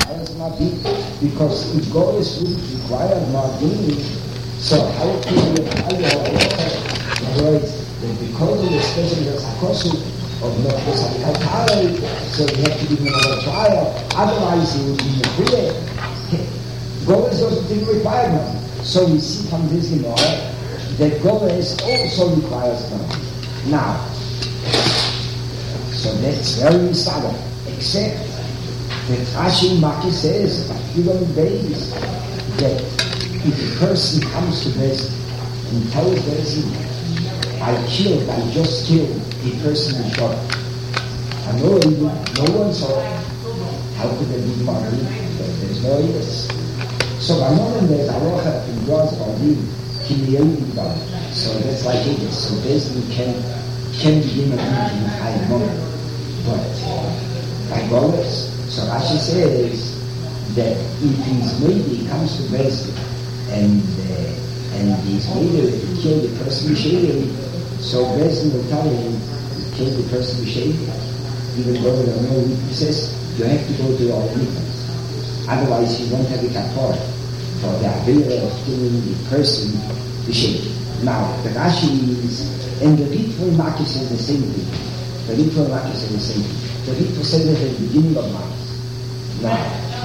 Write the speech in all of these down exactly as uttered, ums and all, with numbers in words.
requires Mardin, because if Golis wouldn't require Mardin, so how can you apply your halacha? In other words, that because of the special Zakosu of Nefesh HaKalkale, so you have to give him another trial, otherwise he would be Mechuyeh. Golis also didn't require Mardin. So we see from this Gemara that Golis also requires Mardin. Now, so that's very subtle, except that Rashi Maki says, that you don't base that if a person comes to Beis and tells Beis, I killed, I just killed a person in short. I know no one saw it. How could there be Mardin? There's no evidence. So I know there's a rocha in God's body, so that's like it. So basically can can begin a in high moment. But by Golis, so Rashi says that if he's maybe comes to Beis and uh, and he's maybe to kill the person Shady, so Beis will tell him to kill the person Shady, even though there are no witnesses, you have to go to all witnesses. Otherwise you won't have a kapor for the ability of killing the person Shady. Now the Rashi is, and the Ritva Makis is the same thing. The Ritva Makis is the same thing. The Ritva said at the beginning of Makis. Now,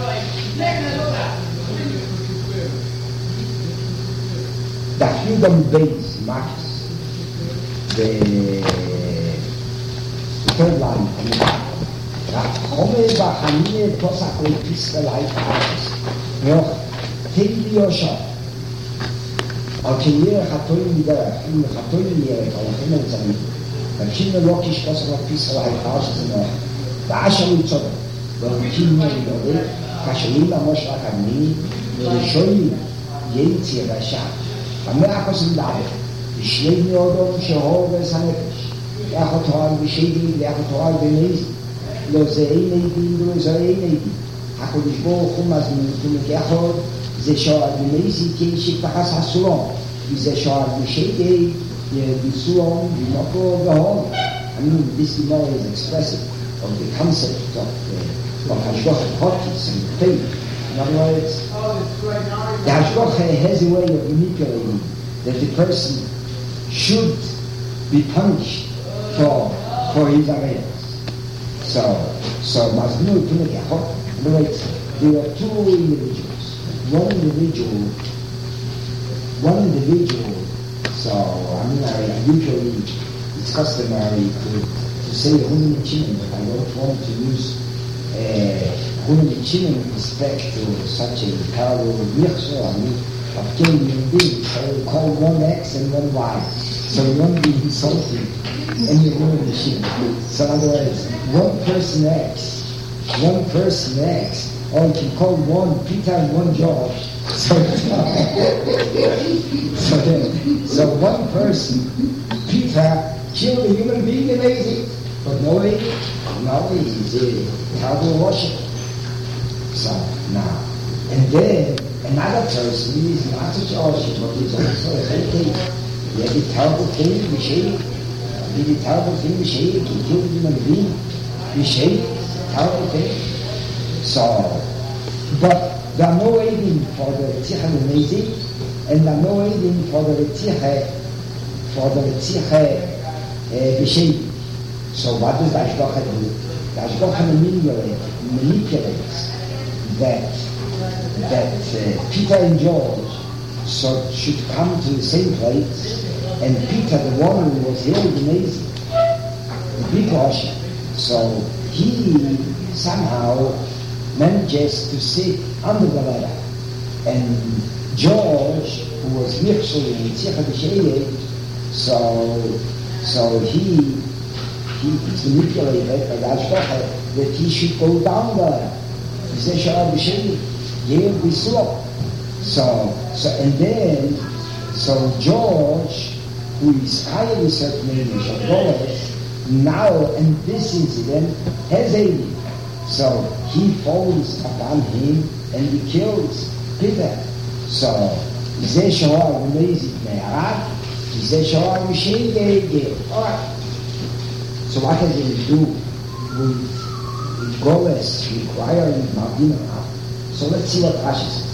the Hudam Beis Makis, the third line, Chome Bachanine Posach Lepisrelai Makis, Yoch, Tevi Yosha, al kenir khatoy mida in khatoy mir al khamen zami al kin lo kish kasra pisra al khash zama da asham tsad da kin mir da kashin la mashra kamni mir shoy yenti rasha amma akosin da shnei yodom shehov sanesh ya khotar bi shaydi ya khotar bi nis lo zeine din lo zeine hakodish bo khumaz min tum ke khod זה שואל בלייסי כי שפחס הסולום וזה שואל בשיידי בסולום ונוקו והום. I mean, this Gemara is expressive of the concept of uh, of Hashgacha Pratis and faith. In other words, the Hashgacha has a way of manipulating that the person should be punished for for his awareness. So, so Mazmur Tunaki Hot. In other words, there are two individuals. One individual, one individual, so I mean, I usually, it's customary to, to say Hunim Chinin, but I don't want to use Hunim Chinin in respect to such a parable of Mirso, I mean, of killing human beings, so we call one X and one Y, so we won't be insulting any Hunim Chinin. So in other words, one person X, one person X, or you can call one Peter and one George. So, so, then, so one person, Peter, killed a human being, amazing, but no way, no way, he's a terrible worship. So now, and then another person is not a George, but he's also a heritage. He had a terrible thing, we shake. He did a terrible thing, we shake. He killed a human being, we shake. Terrible thing. So, but there are no aiding for the Ritzicha Lemezi, and there are no aiding for the Ritzicha, for the Ritzicha B'Shedi. So what does the Hashgacha do? The Hashgacha manipulates, manipulates that, that uh, Peter and George so should come to the same place, and Peter, the one who was here in Mezi, the big Rosh, so he somehow manages to sit under the ladder, and George, who was Mirchel in Tzich B'Sheyed, so so he he is manipulated by the Hashgacha that he should go down there. He says Shara B'Sheyed, here we saw. So so and then so George, who is highly certain in Shabbos, now in this incident has a so he falls upon him and he kills Peter. So Zeh Shoah Umezik Me'arad, Zeh Shoah U'Shei Ge'egeh. Alright. So what does it do with, with Goles requiring Mardin? So let's see what Rashi says.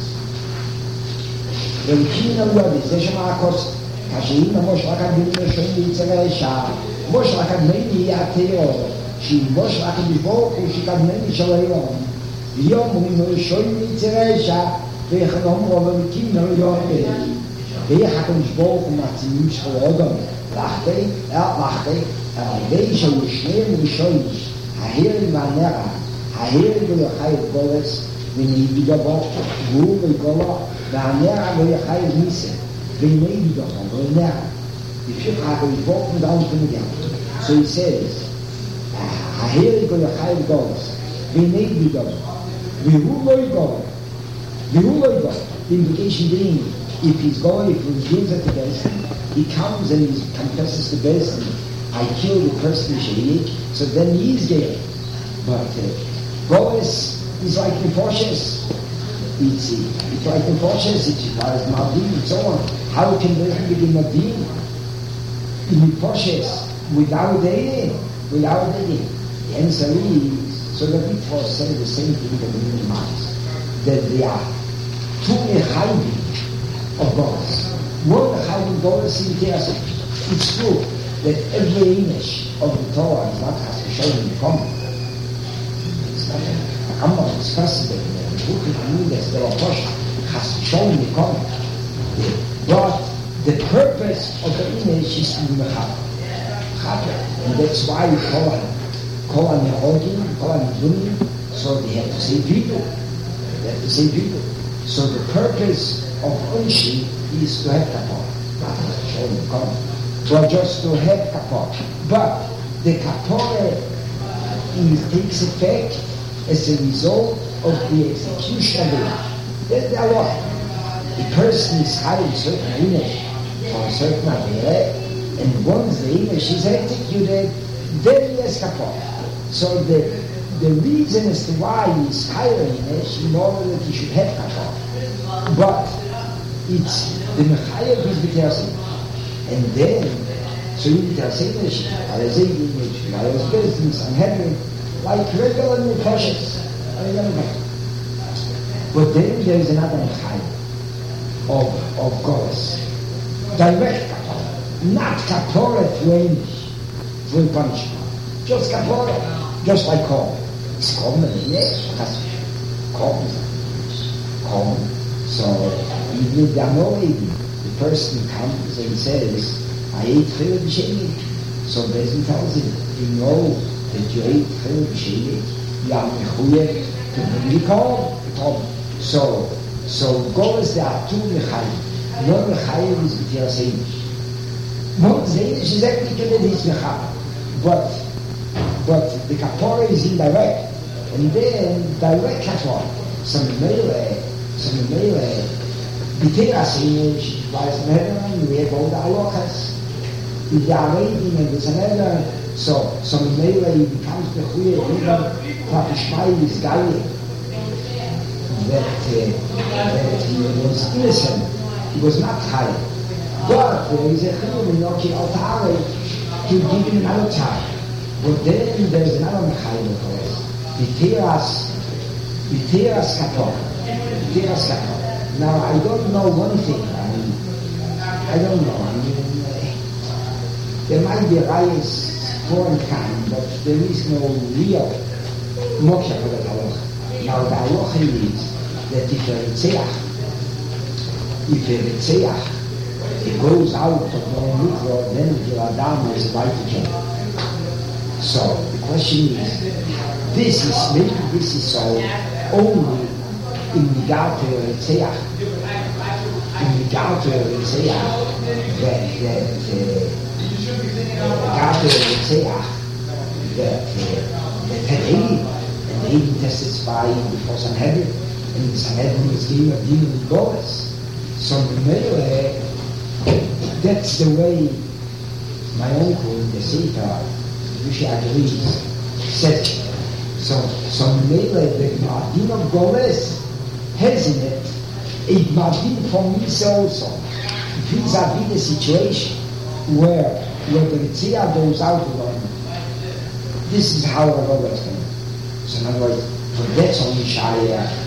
When Kina Wadi, Zeshamakos, Kashina Mosh Rakadin, Shondi Tzeresha, Mosh Rakadmeni Ateo, she Mosh Rakadivo, she can many Shalayon, Yom Shondi Tzeresha, they have over the Kina Yom. They happen to go from Matzim Shalodom, Lachte, El Lachte, and they shall share the shows. I hear in Manera, I hear in the high goals, when he did about Guru Gola, Manera will high Nisa, they may be the Honor. If you have a walking down to the ground. So he says, I hear in the high goals, they may be the We will go, we will go, the implication being, if he's going, if he gives it to Bezdin, he comes and he confesses to Bezdin, I killed the person Shahid, so then he's there. But uh, Boaz is like the Poshes. It's, it's like the Poshes, it requires Madin and so on. How can Bezdin begin Madin? In the Poshes, without dating, without dating. The answer is, so the Bitros say the same thing that the Mini Mars, that they are two Echayim of Boaz. One Echayim Boaz in Teresa. It's true that every image of the Torah is not has to show in the common. It's not a Rambam discusses it in the book of Amudas, the Rosh has to show in the common. But the purpose of the image is to be Mechaber. And that's why we call it Kol HaNe'ogim, Kol HaNe'dunim, so they have to say people. They have to say people. So the purpose of Unshi is to have Kapor, not to show in the common. But just to have kapor. But the kapor takes effect as a result of the execution of it. That's the Allah. The person is having certain image for a certain avera, and once the image is executed, then he has kapor. So the the reason as to why he's hiring image in order that he should have kapor. But it's the mechayev is b'tersim. And then, so you can say this, I was saying image, I was business, I'm having like regular new cautious. But then there is another kind of of Golas. Direct kapora. Not kapora through image, through punishment. Just kapora, just like call. It's common, yes, that's common. Common. So even the annoying. The person comes and says, I ate Chilul B'Shemit. So Bezdin tells him, you know that you ate Chilul B'Shemit, you are mechuyev to bring the call. So, so Golas there are two Mechayim. One Mechayim is B'Tiras Einish. One Einish is applicable, he's Mechayim. But, but the Kapora is indirect. And then direct Kapora. Some Melee, some Melee, B'Tiras Einish, Weiß Medern, we have all the halachas. If they are reading and there's another, so so Mele becomes the Chuye, even Klapishmai is Gaye, that, uh, that he was innocent, he was not high. But there is a Chilul in Yoki Altare to give him another time. But then there's another Mechayim for us. B'Tiras, B'Tiras Kapor, B'Tiras Kapor. Now I don't know one thing. I don't know. I mean, uh, there might be a bias foreign kind, but there is no real moksha for the halacha. Now the halacha is that if a ritzeach, if a ritzeach, it goes out of the mikvah, then the adam is right to kill. So the question is, this is maybe this is so only in regard to a ritzeach. In regard to Ritzeach, that that regard to Ritzeach, that that had Eidim, and Eidim testified before Sanhedrin, and Sanhedrin was giving a demon in Golas. So Mele, that's the way my uncle in the Sefer, which I agrees, said. So so Mele, the Madin of Golas has in it it must be for me also. Vis-a-vis the situation where, where the Ritzia goes out alone, this is how I always think. So in other words, for that's only Shaya,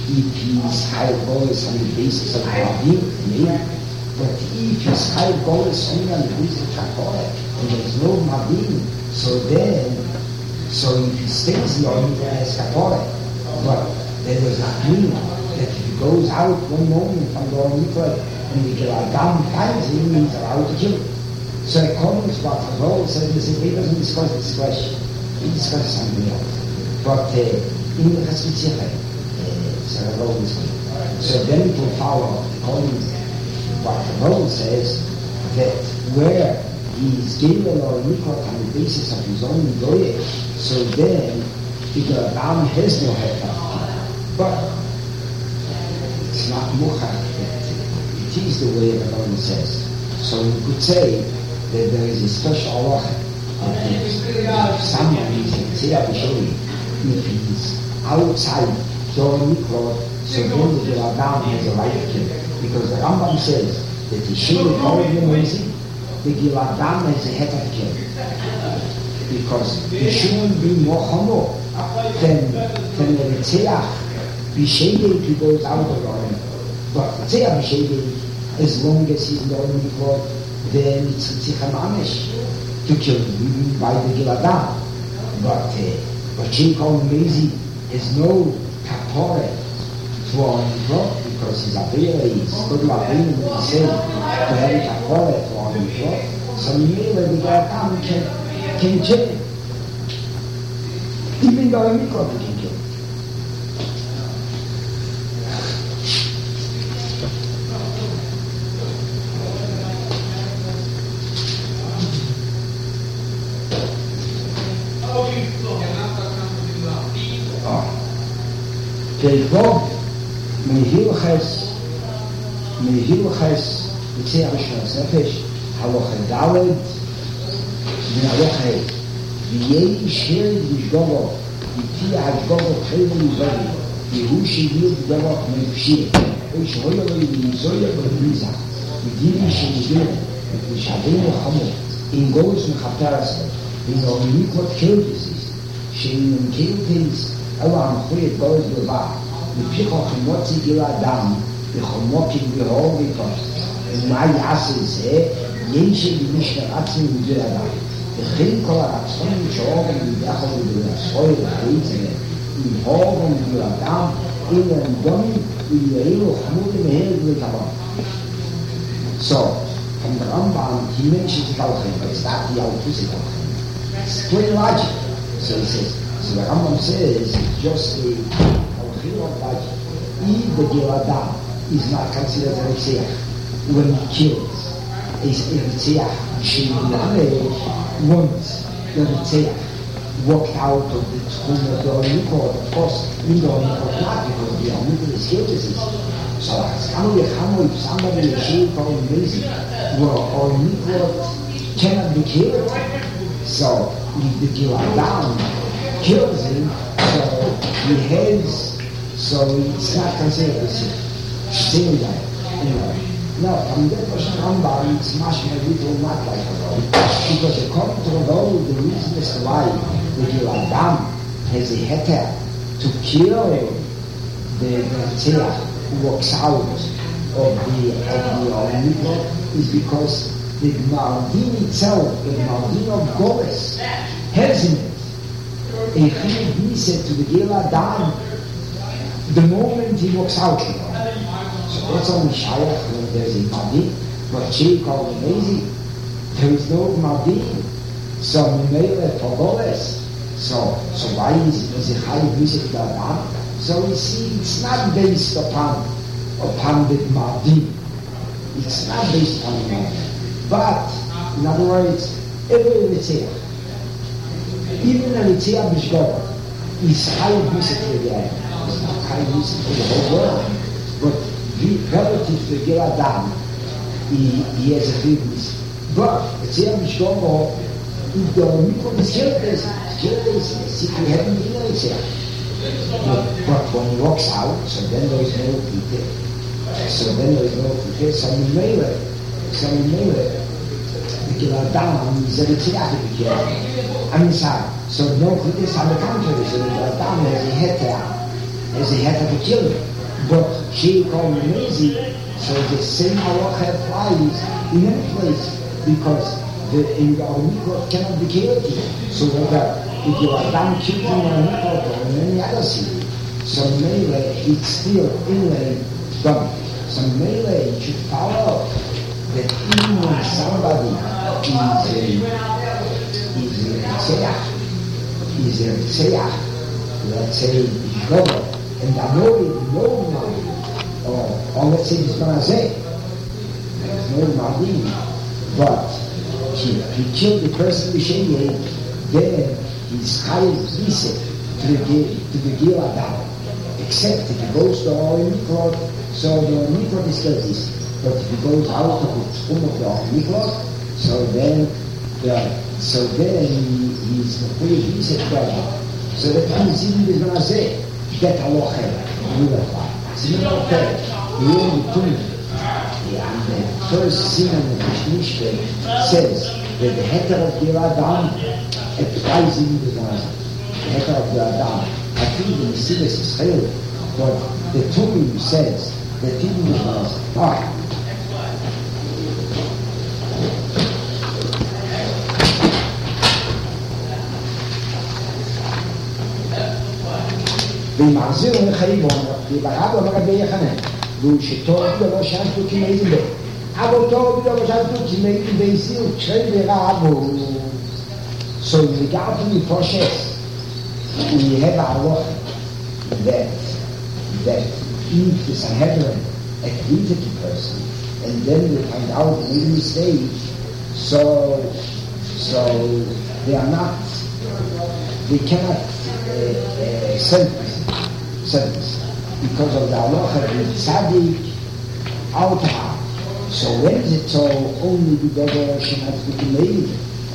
if he's high goals on the basis of Rabin, maybe. But if he's high goals only on the basis of Kapore, and there's no Rabin, so then, so if he stays the only as Kapore, but there does not mean that if he goes out one moment from the Mikvah and the Giladam finds him, he's allowed to kill him. So according to what the Role says, he doesn't discuss this question. He discusses something else. But uh, in the Chassitzich, so the Role is good. So then it will follow, according to what the Role says, that where he is given or Mikvah on the basis of his own Goye, so then the Giladam has no head. But it's not muchach that it is the way the Rambam says. So we could say that there is a special halacha that if someone is a tzia b'shori, if he's outside Torah Mikvot, so then the Giladam has a right to kill. Because the Rambam says that the Shiri Torah Yemezi, the Giladam has a head to kill. Because it shouldn't be more humble than the tzia B'Shedei, he goes out of the Oren. But Tzea B'Shedei, as long as he's in the Oren Mikvot, then it's Tzichan Amesh to kill him by the Giladam. But but Jacob Mezi has no Kapore to Oren Mikvot because he's Avera, he's good Lavin, and he said to have a Kapore to Oren Mikvot. So maybe the Giladam can, can kill him. Even the Oren Mikvot he can kill him. Keivov mehilches mehilches Yitzhak Shnas Nefesh halacha daled min halacha v'yei shered v'shgogo v'ti hashgogo chayvu yivadi v'hu shivir v'gogo mefshir v'shoya v'yizoya v'yiza v'diri shivir v'shavenu chamu in goes mechaperas in the Mikvot Kiltis shein Kiltis Allah Amchuyet goes to the bar. The Pichoch Motzi Giladam, the Chomokim Behol because in my asses, eh, Yenshe B'Mishna Atzim Giladam. The Chinkol Aratzon Shogam B'Dachol B'Dachol B'Dachol B'Dachol Giladam, in the Ndoni, B'Yailu Chamudim Meher B'Dachol. So, from the Rambam, he mentions Kalchem, but it's not the Altusi Kalchem. It's plain logic. So he says, so the Rambam says just a Alchim of logic. If the Giladam is not considered a Ritziach when he kills, is a Ritziach, once the Ritziach walked out of the Tchum of the Olimikot, of course, in the Olimikot not, because the Olimikot is Kiltis. So it's kind of a Chamo if somebody is shaved or amazing, where Olimikot cannot be killed. So if the Giladam kills him, so he has, so it's not considered a sin. Same guy. Anyway. Now, from that person Rambam, it's much more little not like a road. Because according to the road, the reason is why the Giladam has a heter to kill the Tzia who walks out of the of the Olimikot is because the Mardin itself, the Mardin of Goles, has in it a Chiyuv said to the Giladam the moment he walks out. So that's only Shayach when there's a Mardin, but she called amazing. There is no Mardin. So Mimele for Goles. So so why is is a Chiyuv to the Giladam? So we see it's not based upon upon the Mardin. It's not based upon the Mardin. But in other words, every Ritziach, even a Ritziach B'Shgogo, is Chayuv Misik to the end. It's not Chayuv Misik to the whole world. But relative to Giladam, he, he has a big Misik. But Ritziach B'Shgogo, if the Mikvot is killed, there's killed, there's if we haven't been a Ritziach. But, but when he walks out, so then there is no Pite. So then there is no Pite. So we made it. So we made it. The Giladam is a Ritziach to be killed. I mean, sorry. So no Pite is on the contrary. So the Giladam has a heter. Has a heter to kill him. But she called lazy, so the same halacha applies in any place, because the in the mikvot cannot be killed. So whether if you are done killing in a mikvot or in any other city, so melee it's still inlay done. So melee should follow that even when somebody is a is a tzeyach, is a tzeyach, let's say Ishgoro, and I know it, no money, or, or let's say it's gonna say, there's no money, but he, he killed the person B'Sheyeh, then he's highest visit to the to the Gil Adam. Except if he goes to our Miklot, so the Miklot is still this. But if he goes out of the tomb of the Miklot, so then the, so then he, he's the free visit brother. So that means even is gonna say that halacha will apply. Similar to the only tomb. And the first Simon of the Mishnah says that the heter of the Adam applies in the Gaza. The heter of the Adam. I think in the Silas is real, but the Tumim says that even the Gaza. Ah. במעזיר וחייבון, ובעד המרבי יחנן, והוא שטוב בלא שעשו כמאים בי. אבל טוב בלא שעשו כמאים בי זיל, כשרי ורעבו. So in regard to the process, we have a law that, that if the Sanhedrin acquitted the person, and then we find out they made a mistake, so, so they are not, they cannot uh, uh, sentence, sentence, because of the halacha of the tzaddik outha. So when is it so only the Dover Shenat B'Kimei?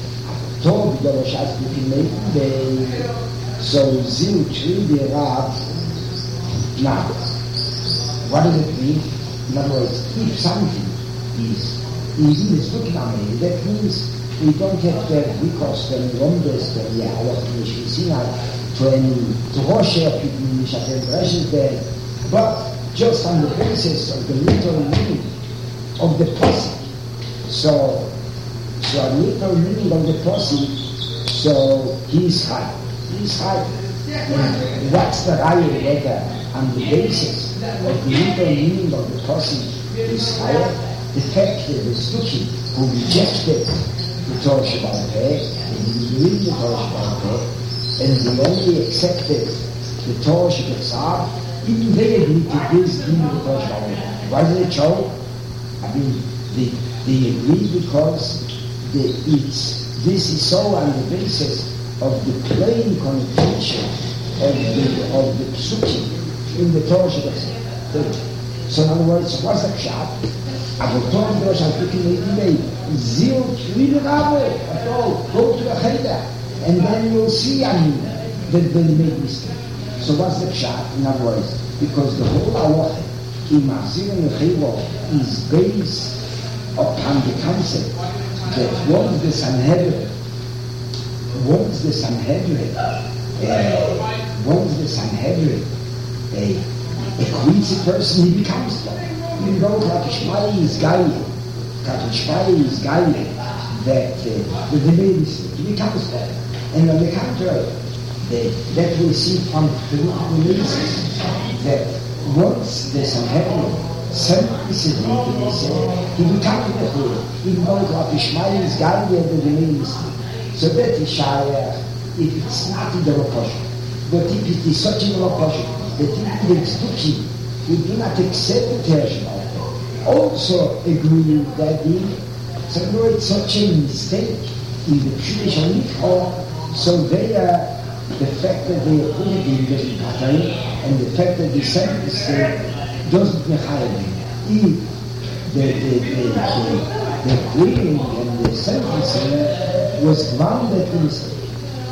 Tov Dover Shenat B'Kimei, so Zil Tri Rav. Now, what does it mean? In other words, if something is even is looking at me, that means we don't have to have recourse to any wonders that we are all of the Sinai, to any drosha, people in Mishatel Breshis there, but just on the basis of the literal meaning of the posik. So, so a literal meaning of the posik, so he is high. He is high. And what's the raya whether on the basis of the literal meaning of the posik is higher? The fact that the Stuki who rejected the Torah Shabbat Peh, and he believed the Torah Shabbat Peh, and he only accepted the Torah Shabbat Tzar, even they agreed to this in the Torah Shabbat Peh. Why did they show? I mean, they, they agreed because the, it's, this is so on the basis of the plain connotation of the, of the Psukim in the Torah Shabbat Tzar. So in other words, what's the pshat? Aber Torah Dosh has taken the day, zil Kvile Rabo, at all, go to the Cheder, and then you'll see, I mean, that they made mistake. So what's the pshat? In other words, because the whole halacha in Machzir and Chayvo is based upon the concept that once the Sanhedrin, once the Sanhedrin, uh, once the Sanhedrin, uh, acquits a person, he becomes one. You know, Katishmai is Gaia. Katishmai is Gaia that uh, the Divinity he becomes one. And on the contrary, the, that we see from the releases that once the Sanhedrin simplicity to say, he becomes the whole. Even though Katishmai is Gaia the Divinity. So that is Shaya, if it's not in the Rokosh, but if it is such in the Rokosh, that if it's Tuki, we do not accept the Torah. Also agree with that deal. So no, it's such a mistake in the traditional Mikvah. So they are, the fact that they are putting in the pattern and the fact that they sent the mistake doesn't mechayiv. If the the the the, the agreeing and the sentencing was grounded in mistake.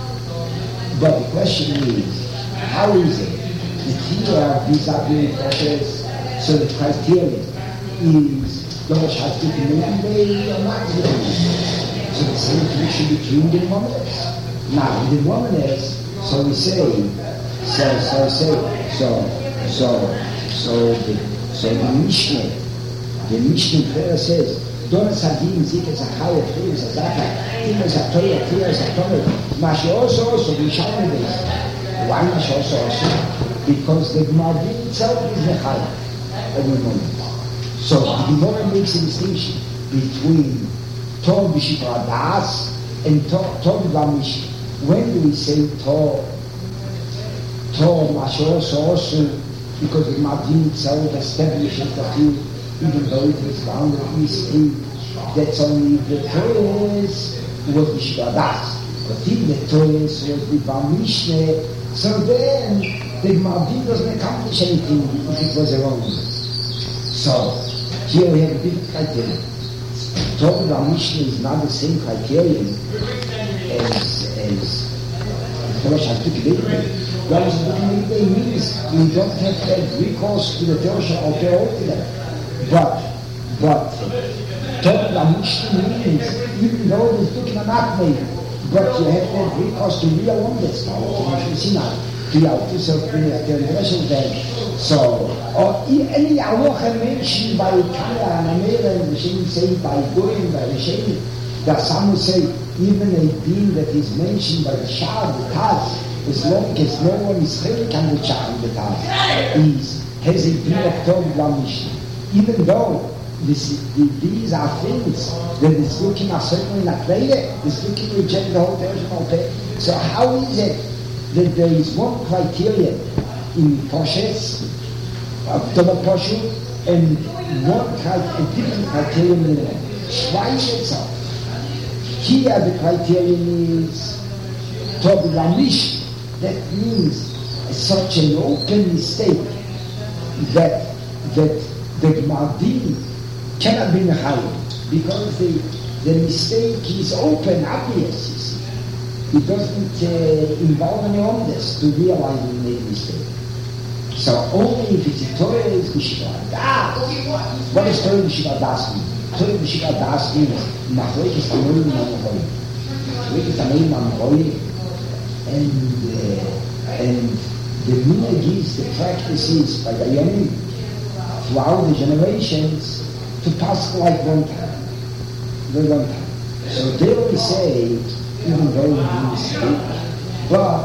But the question is, how is it? The here vis-a-vis process, so the criterion is Dosh has to be made they are not doing. So the same connection between the womaness. Now the womaness, so we say, so so say, so so So the, so the Mishnah, the Mishnah prayer says, Donas Hadim Zika Zachaya Tria Zaka, Tima Zatoya Tria Zatoya, Mashi also also, we shall be this. Why Mashi also also? Because the Gemara itself is Nechaya every moment. So the Gemara makes a distinction between Tor B'Shipra Das and Tor B'Mish. When do we say Tor? Tor Mashi also also, because the Gemara itself establishes the field. Even though it is found that we see that's only the Torah was the Shvadas. But if the Torah was the Bamishneh, so then the Gemara doesn't accomplish anything if it was wrong. So here we have a different criteria. Torah Bamishneh is not the same criterion as as Torah Shantuk. What is the means? We don't have to have recourse to the Torah of the Torah. But, but, Torah Mishnah means, even though it is looking at not made, but you have to have recourse to real wonders, now, to Moshe Sinai, to Yaltus of the International Day. So, or any Aloha mentioned by Kaya and Amela, and the Shem say by Goyim, by the Shem, that some will say, even a being that is mentioned by the Shah, the Taz, as long as no one is really can the Shah, the Taz, is, has a being of Torah Mishnah. Even though this, these are things that is looking at certainly not there, is looking to reject the whole original pay. So how is it that there is one criterion in Poshes, of Torah Poshu, and one a different criterion in the Shvaish itself? Here the criterion is Torah Lamish. That means such an open mistake that that the Gemardin cannot be Nechayim, because the, the mistake is open, obvious, you see. It doesn't uh, involve any omness to realize we made a mistake. So only if it's a Torah is B'Shivah Das. What does Torah B'Shivah Das mean? Torah B'Shivah Das means Machlekes Amorim Amorim. Machlekes Amorim Amorim, and uh, and the minhag is, the practice is by the Yomim, throughout the generations, to pass like one time. Very one time. So they always say, even though we do mistake, but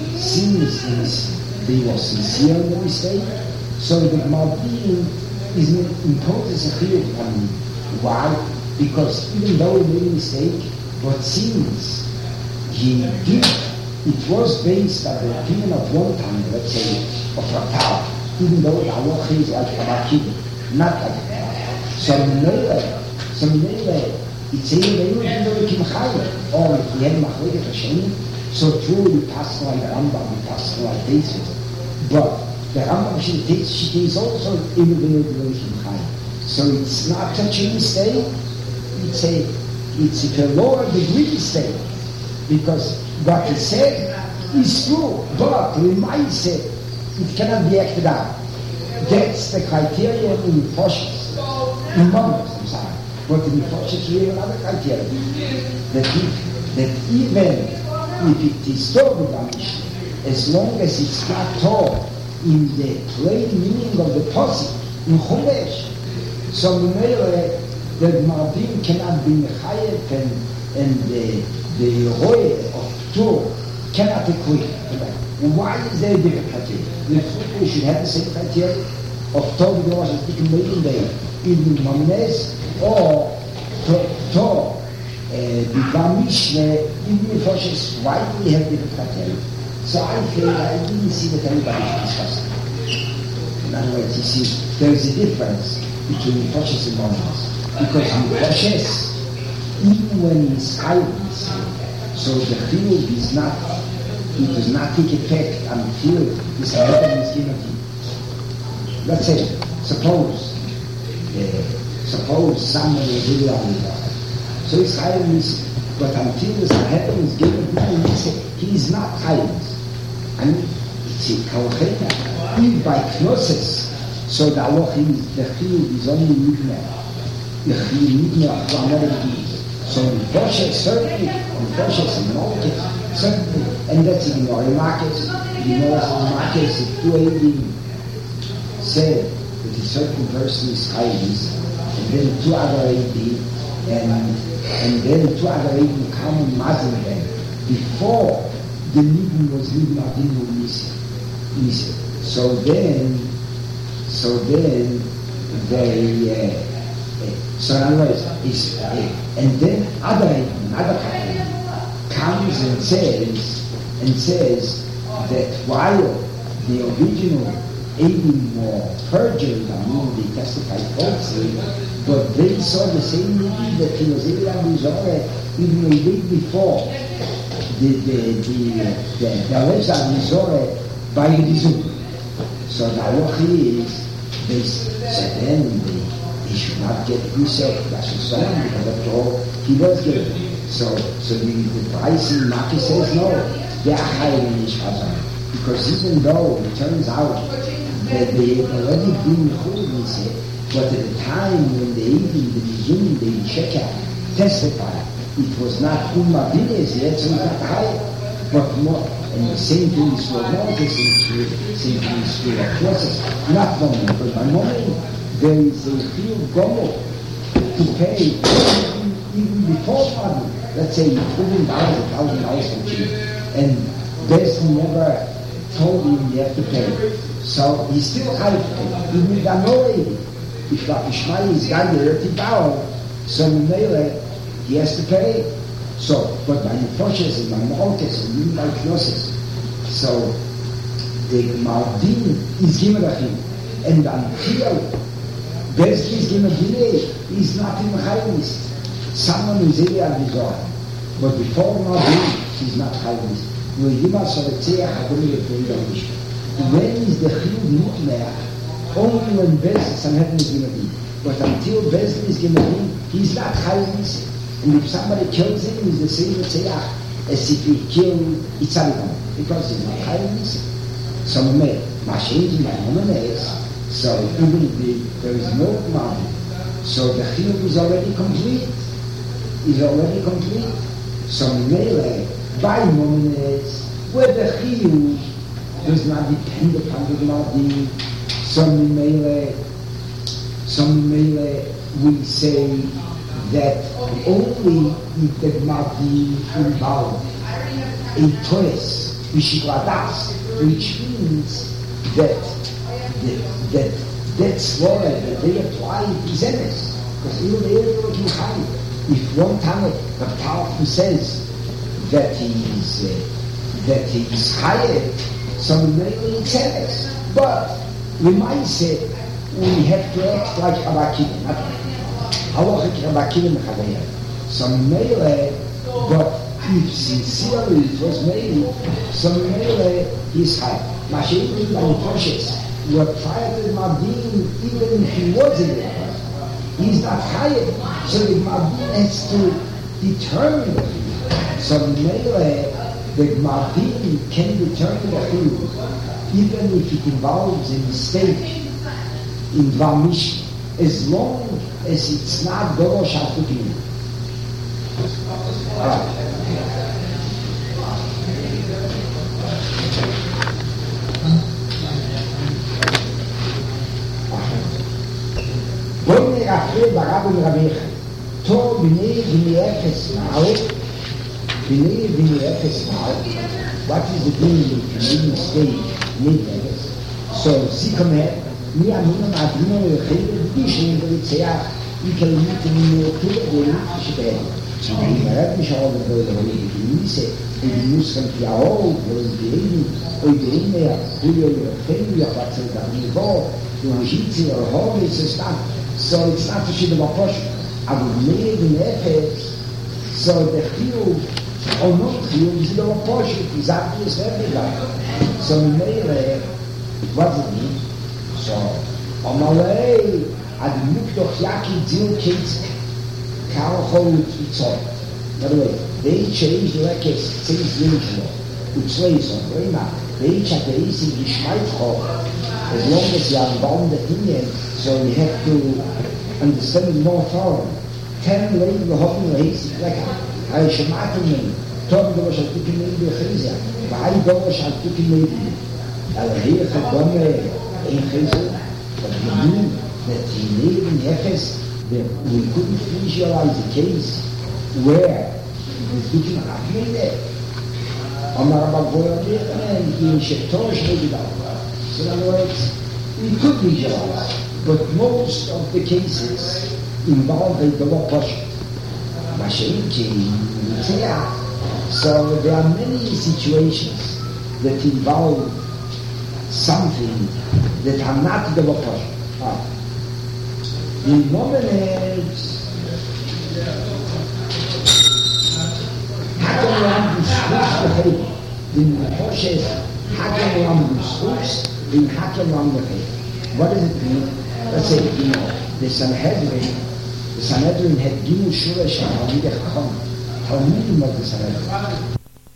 since they were sincere in the mistake, so the Gemardin is imposes a chiyuv on me. Why? Because even though he made a mistake, but since he did, it was based on the opinion of one time, let's say, of Ratal, even though the halacha is like Kabakid, not like that. So Mele, so Mele, it's a Mele, even though Kim Chayim, or if he had Machleket Hashem, so true, we pass like Rambam, we pass like Tesis. But the Rambam Tesis is also in the Kim Chayim. So it's not such a mistake, it's a, it's a lower degree mistake, because what he said is true, but reminds it, it cannot be acted out. That's the criterion in Poshes, in Moments, I'm sorry. But in Poshes we have another criterion. That, if, that even if it is taught with Amish, as long as it's not taught in the plain meaning of the Posik, in Chumash, so Mimele, the Mardim cannot be Mechayet, and, and the, the Roy of Tur cannot equate. And why is there a different criteria? The people should have the same criteria of Torah B'Rosh as Tikkun Leilim Day, even Mamnes, or Torah B'Vam Mishneh, even in Poshes. Why do we have different criteria? So I think I didn't see that anybody should discuss it. In other words, you see, there is a difference between Poshes and Mamnes. Because in Poshes, even when it's silence, so the field is not, it does not take effect until this heaven is given to you. Let's say, suppose, uh, suppose someone is really on the God. So his silence, but until this heaven is given to him, he is not silence. And it's a kalchena. If by knosses, so the Allah is, the field is only midnight. The field midnight for another deed. So in Poshes, certainly, in Poshes and market, certainly, and that's in your markets, you know, in markets, it's two eighty, said that a certain person is Chayis, and then two other eighty, and and then two other eighty come and mazin them before the Nidin was Nidin Adinu Nisi. So then, so then they, uh, so in other words, it's, uh, and then other another couple comes and says, and says that while the original Eidim were perjured, I mean, they testified falsely, but they saw the same Nidin that he was Eliam Mizorah even a week before the the the the the Reza Mizorah by the Zoom. So the halacha is they so then they, he should not get himself that's a because after all he was given. So so the the price in Maki says no, they are higher in Ishazan. Because even though it turns out that they had already been Chulin, but at the time when they even the Zoom they check out testified, it was not Umma Bines yet, so it's not high, but more. And the same thing is for Moses, the same thing is for the process. Not moment, but by moment, there is a few goal to pay even, even before money. Let's say you put in dollars, a thousand dollars from you, and Bessie never told him you have to pay. So he still had to pay, even if I know it. If Ishmael is got the thirty dollars, so Mele, he has to pay. So, but by Nefoshes and by Malkes and even by Knosses, so the Maldin is given a him, and until Bezki is given a delay, he's not in the Chayimist. Someone is here at his own, but before Maldin, he's not Chayimist. When is the Chiyuv not there? Only when Bezki and heaven is given a but until Bezki is given a he's not Chayimist. And if somebody kills him, it's the same as say, as if he killed Itzadikon, because he's not hiding. So, machine, my woman is, so even if there is no money, so the chiyuv is already complete, is already complete. So, mele, by woman is, where the chiyuv does not depend upon the money, so mele, so mele, we say, that only if the Mahdi involved a choice, which means that that, that that's why that they apply is emes. Because even they are looking high. If one time the Talmud says that he is uh, that he is higher, some really it's emes. But we might say we have to act like Abakim, not some melee, but if sincerely it was made, some melee is high. Mashiach and Moshe were prior to Madin, even if he was in there, he's not higher. So the Madin has to determine it. Some melee, the Madin can determine the field, even if it involves a mistake in Vamish, as long as it's not Dorosh HaTukim. Right. בואי נראה ברב ורביך טוב בני בני אפס now בני בני אפס now what is the meaning of the mistake mid-levels so sie kommen her mir am Himmel hat immer eine Rede die schon wird sehr ich kann nicht in mir tun der nicht stehen so die hat mich auch über die Miese die muss von ja auch und die und die mehr die wir ja was da Niveau du hast sie auch ist es dann so it's not to shoot about push I would live in Efes so the field or not field is the push exactly as everything so melee what's it mean so on my way I'd look doch Yaki deal kids Carl Holt so by the way they changed like a six years ago which ways on right now they each have the easy geschmeidt as long as you are bound the Indian so you have to understand it more thoroughly. Ten ladies were holding the hazy lekker. I should not have been. Tom doors had taken me the Chizia. Five doors had taken me. And here had one in Chizia. But we knew that in Leben Nefes, we couldn't visualize a case where it's getting happening there. Amar Bagoya and he Shetosh Megidal. So in other words, we could visualize, but most of the cases involve a double portion. So there are many situations that involve something that are not double portion. Ah. The moment is Hakan Ram B'Schutz B'Chayim. The Moshe is Hakan Ram B'Schutz in Hakan Ram B'Chayim. What does it mean? Let's say, you know, the Sanhedrin, the Sanhedrin had Gimel Shura Shal Talmidei Chacham, Talmidim of the Sanhedrin.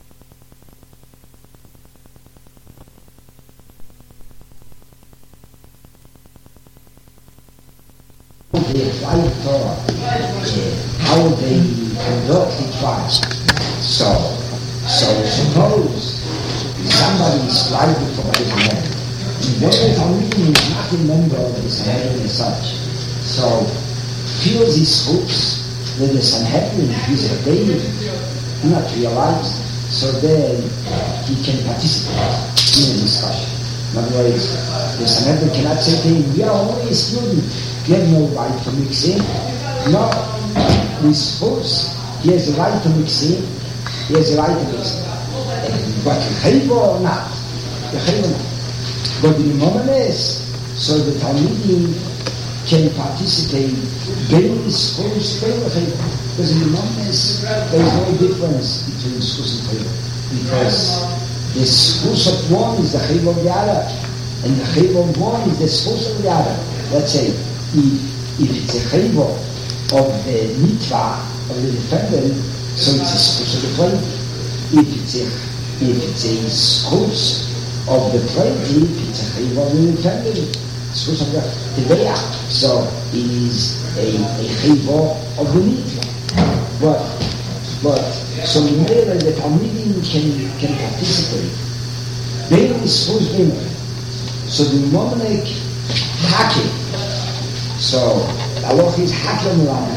They apply Torah, how they conduct the trial. So, so suppose somebody is striving for a command. When the Talmidim is not a member of the Sanhedrin as such, so feels his hopes that the Sanhedrin is obeying, do not realize, so then he can participate in the discussion. In other words, the Sanhedrin cannot say to him, we are only a student. You have no right to mix in. No, we suppose he has a right to mix in. He has a right to mix in. But Chayvo or not, the Chayvo not. But the moment is, so the Talmidim can participate. They suppose Chayvo Chayvo. Because in the moment is, there is no difference between Schus and Chayvo. Because the Schus of one is the Chayvo of the other, and the Chayvo of one is the Schus of the other. Let's say, If, if it's a chayvo of the mitzvah of the defendant, so it's a schus of the plaintiff. If it's a if it's a schus of the plaintiff, it's a chayvo of the defendant. Schus of the teveya. So it is a a chayvo of the mitzvah. But but so later the Talmidim can can participate. They is schus b'imah. So the Momenek hakim. So, Allah is Hakim Ram,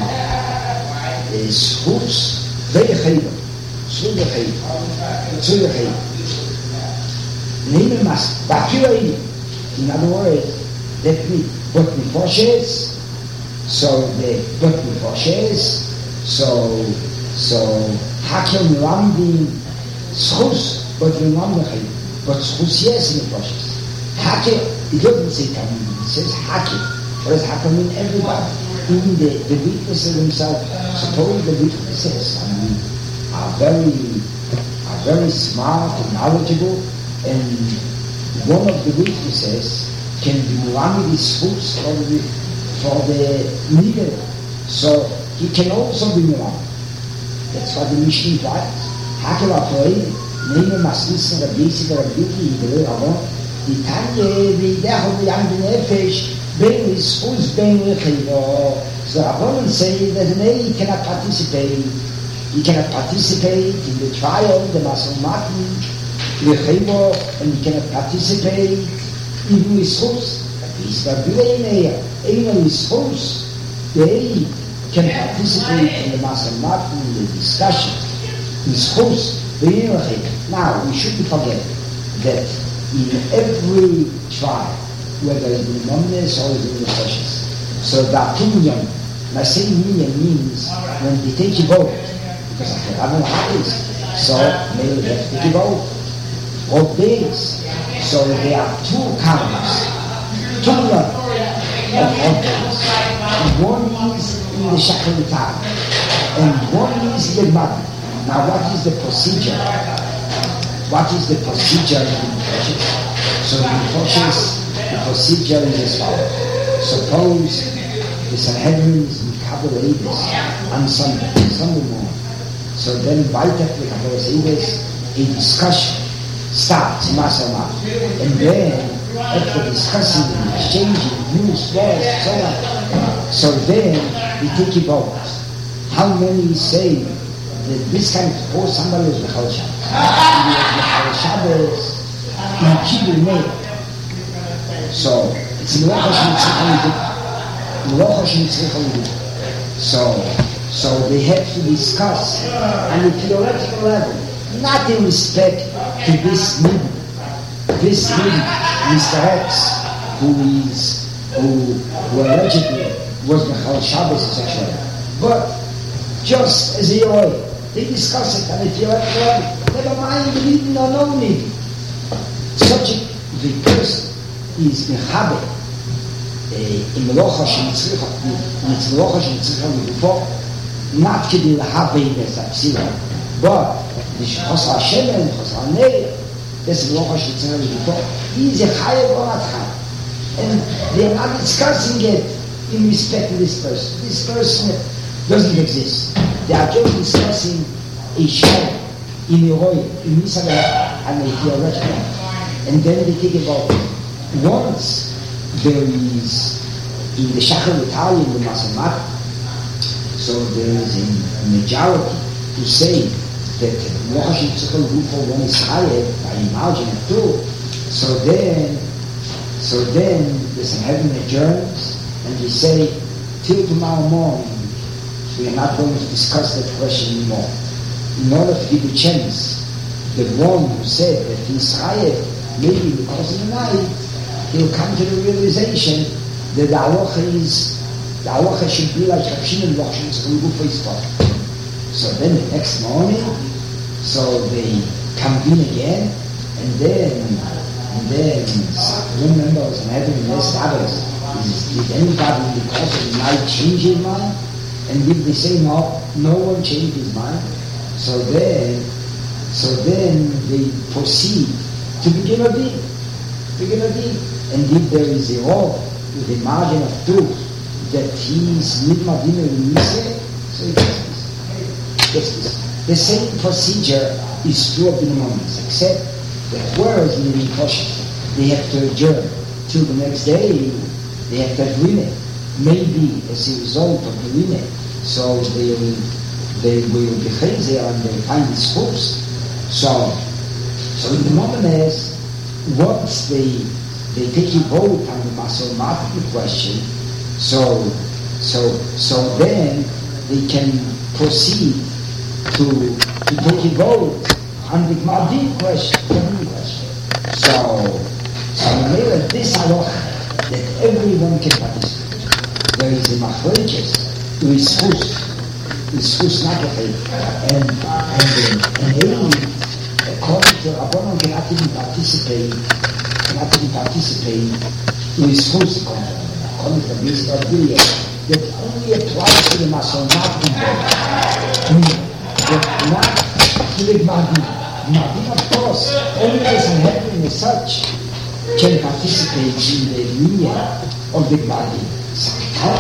is Schutz, very Chayva, Schutz the Chayva, Schutz the Chayva. Name must, Bakirayim, in other words, that we, but before Shes, so the, but before Shes, so, so, Hakim Ram being Schutz, but Ram the Chayva, but Schutz yes in the process. Hakim, it doesn't say Tamim, it says Hakim. What has happened in everybody, even the, the witnesses themselves. Suppose the witnesses, I mean, are very, are very smart and knowledgeable, and one of the witnesses can be Muhammad his foots for the for the leader, so he can also be Muhammad. That's what the Mishnah writes. Hakel Apoel, Nehme Maslissen Rabbi Yisrael Rabbi Yisrael Rabbi Yisrael Tanya v'idech v'yam v'nefesh. Ben is who's Ben Chayvo. So Rabbanan say that no, he cannot participate. He cannot participate in the trial, the Masal Mati, the Chayvo, and he cannot participate even with schus. He's the Bilein even with schus. They can participate in the Masal Mati, in the discussion. In schus, now we shouldn't forget that in every trial, whether it's in Momnes or in the Sessions. So the opinion, my same meaning means when they take a vote, because I have no habits, so they will have to take a vote. Or days. So there are two counts, two of days. One is in the Shacharitan, and one is in the Madi. Now what is the procedure? What is the procedure in the process? So in the process, the procedure is as follows. Suppose the Sanhedrin is in Kabbalah Eidus on Sunday, Sunday morning. So then right after the Kabbalah Eidus, a discussion starts, Masama. And then, after discussing and exchanging views, words, so on, so then we take a vote. How many say that this kind of suppose somebody is Mechal Shabbos? He was Mechal Shabbos in Kibbutz Meir. So, It's Melacha Shemitzricha Melacha Shemitzricha. So, so they have to discuss on a theoretical level, not in respect to this need, this need, Mister X, who is, who, who allegedly was Mechal Shabbos, et cetera. But just as a way, they discuss it on a theoretical level. Never mind needing or no needing. Such a the person is Mechaber in Melacha Shemitzricha, it's Melacha Shemitzricha L'Gufo, not Kedil L'Habein as Apsila, but the Chosra Shemen, Chosra Neir, that's Melacha Shemitzricha L'Gufo. He is a Chayev or not Chayev. And they are not discussing it in respect to this person. This person doesn't exist. They are just discussing a Shem in a Roy, in Nisabah, and a theoretical. And then they think about once there is in the Shachar Italian, the Masamat, so there is a majority to say that Melacha Shemitzricha L'Gufo one is Chayev by margin of two. So then So then the Sanhedrin adjourns and they say, till tomorrow morning, we are not going to discuss that question anymore. In order to give a chance, the one who said that he's Chayev, maybe because of the night, he'll come to the realization that the halacha is, the halacha should be like Rav Shimon Melacha Shemitzricha L'Gufo is taught. So then the next morning, so they convene again, and then And then one member was having less others. Did anybody in the course of the night change his mind? And did they say no? No one changed his mind. So then, so then they proceed to begin a deal. Begin a deal. And if there is a law with a margin of truth that he is midmadina l'mise, so it gets this. Gets this. The same procedure is true of the moments, except that whereas in the Kosher, they have to adjourn till the next day, they have to agree. Maybe as a result of the limit, so they will, they will behave there and they find the schools. So, so in the moment is, once they they take a vote on the Masor Martin question, so so so then they can proceed to to take a vote on the Gmadin question, the question. So, so in this halacha that everyone can participate. There is a machlokes to discuss, discuss nachafei, and and and they, according to Rabbanon, cannot even participate, cannot even participate to discuss the contract. According to this idea, that only applies to the Masomat people, that not to the Gmadin. Gmadin, of course, only as an heaven as such can participate in the union of the Gmadin. How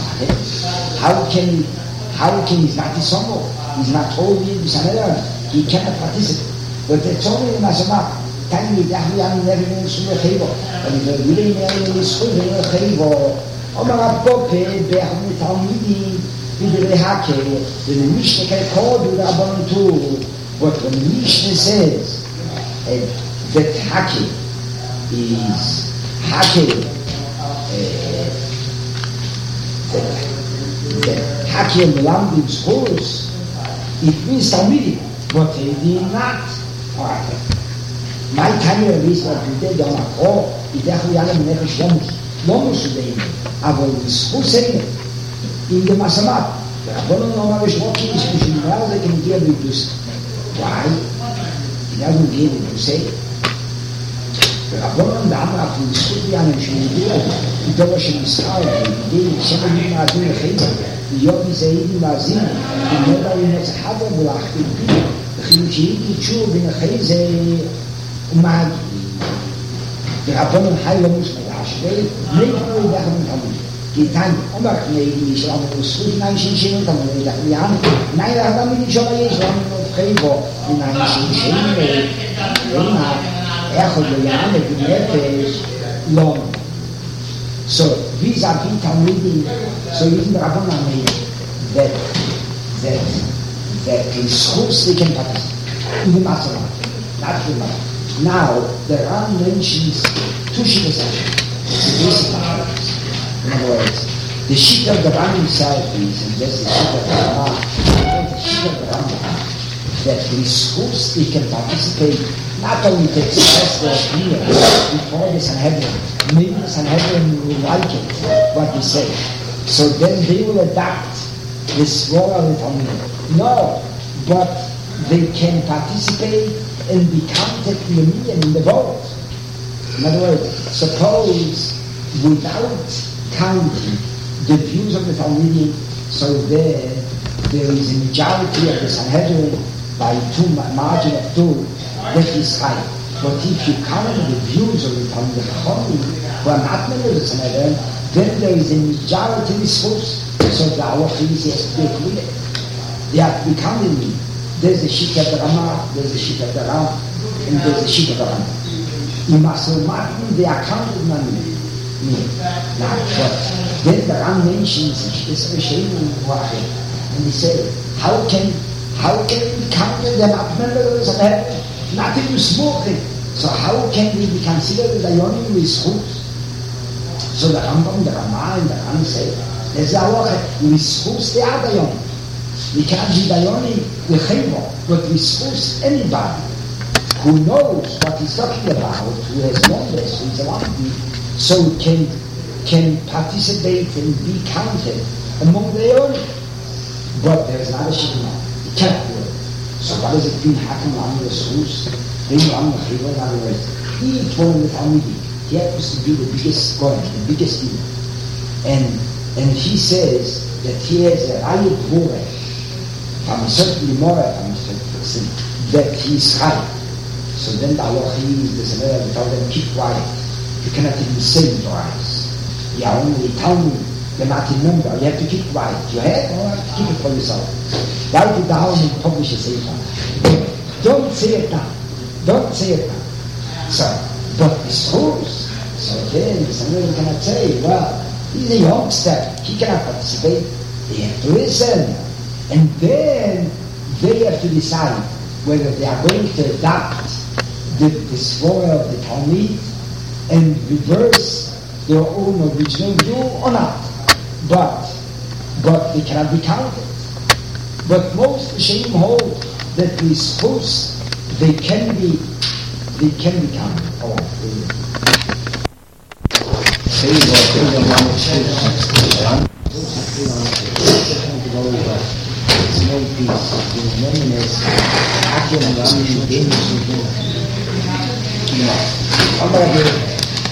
can how can he not dissemble? He's not told me to Sanhedrin. He cannot participate. But it's only in Masamak. Can we definitely have never been to the table? But if we really never been to the table, Omar Abbope, Beham Talmidi, Bidre Hake, the Mishnah can call you the Abban too. But when the Mishnah says that Hake is Hake, that Hake Melamdim schools, it means Talmidi, but they did not. Alright. My time is what we did on a call, it definitely had a nefesh lomus. Lomus today, aber the school saying it in the Masamat. The Rabbanon Omar Shmoki is pushing the house, they can give it to us. Why? He doesn't give it to say it. The Rabbanon Damar from the school behind him, she will do it. He told us in the sky, he gave it seven years to the Chayza. The Yogi Zayidi Mazin, the Nobel in the Sahaba Bulach, the Pia, the Chinuchidi Chu, in the Chayza, Umad. The Rabbanon High Lomus Madash, they make no Dachman Kamudi. Gitan, Omar Knei, Islam, Sud, Naishin Shin, Kamudi, Yan, Naira Hamid, Joy, Islam, Favo, Naishin Shin, Rena, Echo, Yan, the Nefesh, Long. So, these are the Talmudim, so even the Rabbanon made that, that, that in schools they can participate, in the mathematics, not the mathematics. Now, there are mentions, two shivas, In other words, the sheet of the Ram himself is, and that's the sheet of the Ram, there's the sheet of the Ram, that Rishus, he can participate not only to express their opinion before the Sanhedrin, maybe the Sanhedrin will like it, what you say. So then they will adapt this royal opinion. No, but they can participate and be counted in the million, in the vote. In other words, suppose without counting the views of the Talmudim, so there, there is a majority of the Sanhedrin by two margin of two, that is right. But if you count the views of the Talmudim who are not members of the Sanhedrin, then there is a majority Rishus. So the halacha is has to be clear. They have to be counted in. There's the sheet of the Ramah, there's the sheet of the Ram, and there's the sheet of the Ramah. You must remind they are counted in me. Not but then the Ram mentions this Rishayin and he said, how can how can we count them not members of heaven? Not even smoking. So how can we be considered as a yonim Rishus? So the Rambam, the Ramah, and the Ram say, there's a halacha Rishus the Adayom. We can't be Dayoni the Chayvo, but Rishus anybody who knows what he's talking about, who has known this, who is around me, so can can participate and be counted among the Yonim. But there is not a Shema. He cannot do it. So what does it mean? Hakim Ram Rishus, Rim Ram Chayvo, in other words, each one of the Talmudim, he happens to be the biggest coin, the biggest deal. And and he says that he has a Rayut Voreh from a certain Gemara, from a certain person, that he is right. So then the halacha is, the Sanhedrin tell them, keep quiet. You cannot even say in your eyes. You are only telling me, you're not a member, you have to keep quiet. You have, you have to keep it for yourself. Write it down and publish a sefer. Don't say it now. Don't say it now. So, but it's rules. So then the Sanhedrin cannot say, well, he's a youngster, he cannot participate. They have to listen. And then they have to decide whether they are going to adopt the, the spoil of the Talmud and reverse their own original view or not. But but they cannot be counted. But most Rishonim hold that we suppose they can be they can be counted. Oh, small piece, the loneliness, Hakim and Rami, Danish, you know, I'm going to do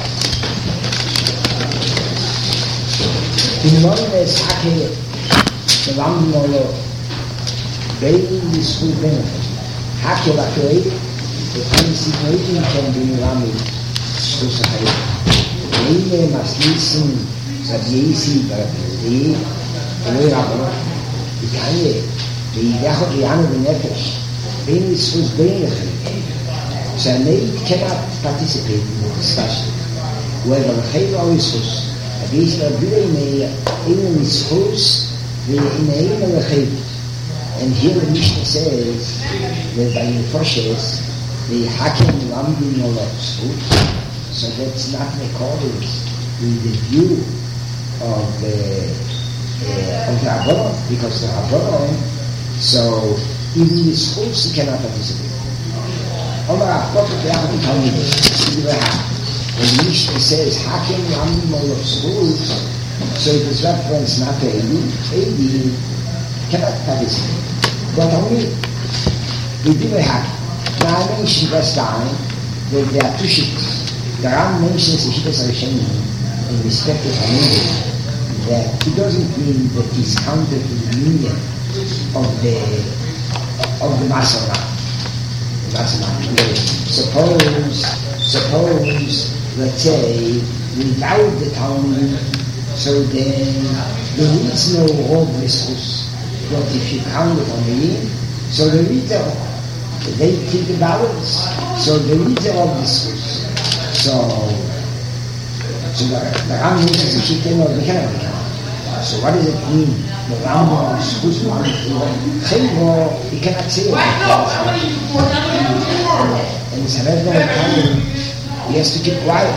the loneliness, Hakim, the Rami, Molo, baby is full benefit. Hakim, actually, the kind situation can be Rami, so sorry. Maybe must listen, that easy, but the way up. יענה, וידחו יענו בנפש, בין Rishus, בין לכם. So a maid cannot participate in the discussion. Whether the Chayv or Rishus, a base of B'nei in Rishus, the Inayim or the Chayv. And here the Mishnah says that by the Foshes, the Hakim Lamdim or Rishus. So that's not in accordance with the view of the Uh, of the Rabbanon, because the Rabbanon, so even in Rishus he cannot participate. Omar HaPoket Yachad Talmud, when the Mishnah says Hakim Lamdim or Rishus, so it is reference not to Eli, Eli cannot participate. But only the Divrei Hakim. Now I mentioned last time that there are two shittas. The Ram mentions the shittas Rishonim in respect to Talmud, that it doesn't mean that he's counted in the union of the of the Masora. That's not true. Suppose, suppose, let's say, without the Talmud, so then there is no Rov Rishus. But if you count it on the yin, so there is a they take the balance. So there is a Rov Rishus. So, so the, the Ram mentions the Shittim or the cannot be counted. So what does it mean? The Rambam is supposed to be Chayvo, he cannot say it. And Sanhedrin, he has to keep quiet.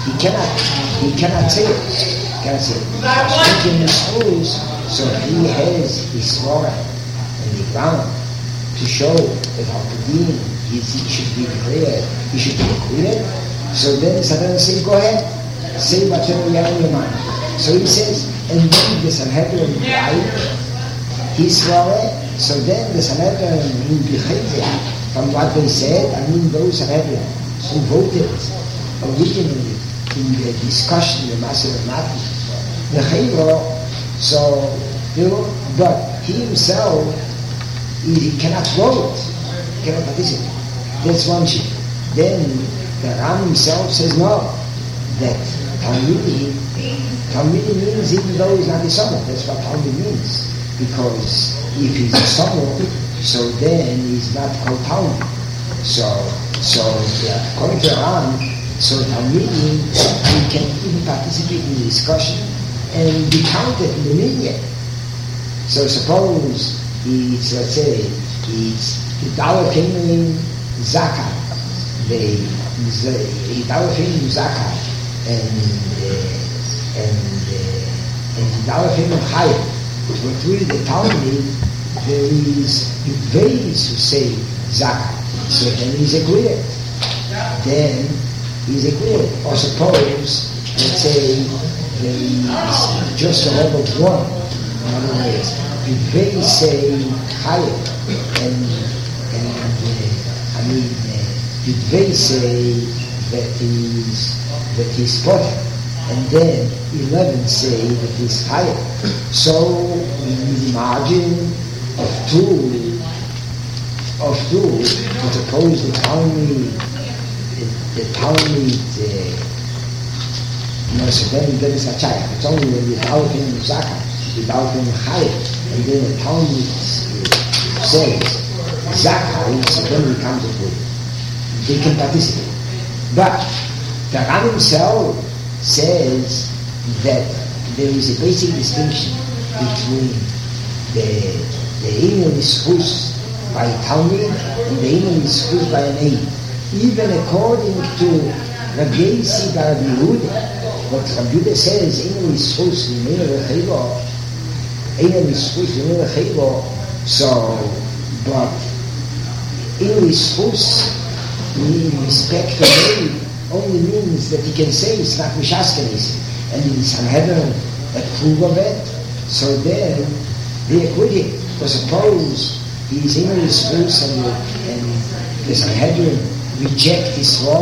he cannot, he cannot say it. He cannot say it. In the schools, so he has his Torah in the ground to show that Hakudim, he should be declared, he should be declared. So then Satan says, go ahead, say whatever you have in your mind. So he says, and then the Sanhedrin died, he's Torah, so then the Sanhedrin in behavior from what they said, I mean those Sanhedrin who voted originally in the discussion, the Master of Matthew, the Chayro, so, you know, but he himself, he, he cannot vote, he cannot participate. That's one thing. Then the Ram himself says no, that Talmudi, Talmudi means even though he's not a Sommer, that's what Talmudi means. Because if he's a Sommer, so then he's not called Talmud. So, so yeah, according to Ram, so Talmudi, he can even participate in the discussion and be counted in the media. So suppose it's, let's say, it's the dollar paying zakat, the the dollar paying zakat, and uh, and uh, and the dollar paying chayim. But with the Talmud, there is ways to say zakat. So then he's agreed. Then he's agreed. Or suppose, let's say, there is just a level one. In other words, if they say chayim, and and uh, I mean, uh, if they say that he's that he's potter, and then eleven say that he's chayim, so in the margin of two of two, to suppose the Talmud, the, the Talmud, uh, you know, so then there is a child. It's only when without him zakat, without him chayim, and then the Talmud uh, says zakat, so then we come to it. They can participate. But the Ram himself says that there is a basic distinction between the the English schools by Talmud and the English schools by an aid. Even according to Rabbi Yossi Bar Rabbi Yehuda, what Rabbi Yehuda says, English schools in the Chayvo, English schools in the Chayvo, so, but English schools in respect to aid only means that he can say it's not Mishaskenis, and in Sanhedrin approve of it, so then they acquit him. But suppose he's in his schools and, and the Sanhedrin reject his law,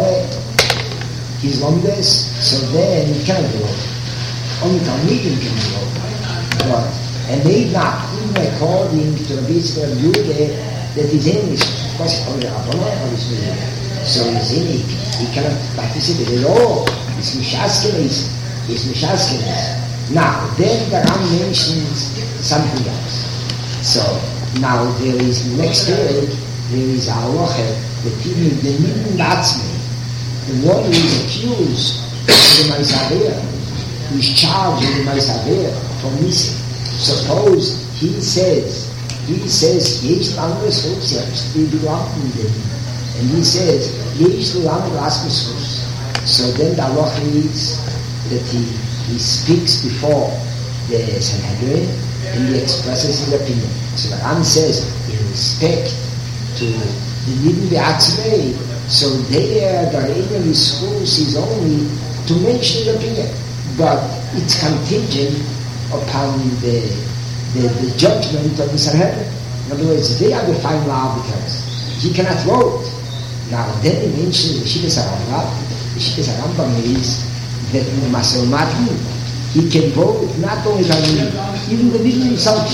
his longas, so then he cannot do it. Only Talmidim can do it. But, and they not, even according to Rabbi Yitzchak Yehuda, that he's English, of course, he's only Rabbanah, so he's in it, he cannot participate at all. It's Mishaskenis, it's Mishaskenis. Now, then the Ram mentions something else. So, now there is, next period, there is a halacha, the people, the Nidin Batzmi, the one who is accused of the Maisaver, who is charged with the Maisaver for missing. Suppose he says, he says, Yesh Lamu Eschus, he belongs to them. And he says, Yesh Lamu Eschus. So then the halacha is that he, he speaks before the Sanhedrin and he expresses his opinion. So the Ram says, in respect to the Nidin Be'atzmei, so there the English schools is only to mention the opinion, but it's contingent upon the, the, the judgment of the Sanhedrin. In other words, they are the final arbiters. He cannot vote. Now then he mentions the Shittas HaRambam. The Shittas HaRambam is that in the Maser Matthew, he can vote not only Talmud, even the Nidin himself.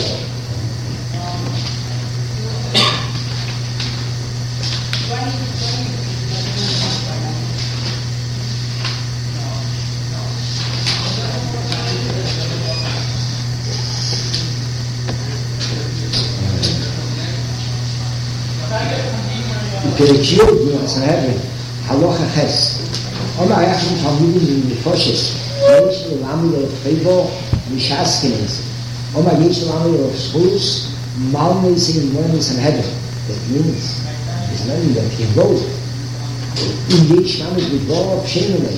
Perikiyot in Sanhedrin, Halacha Ches. Omar Yachim Talmidim Mefoshes, Yesh L'Lamu L'Chayvo Mishaskenes. Omar Yesh L'Lamu L'Chus, Malmes in one Sanhedrin. That means, it's not that he wrote. In Yesh L'Lamu L'Chayvo Pshemenei.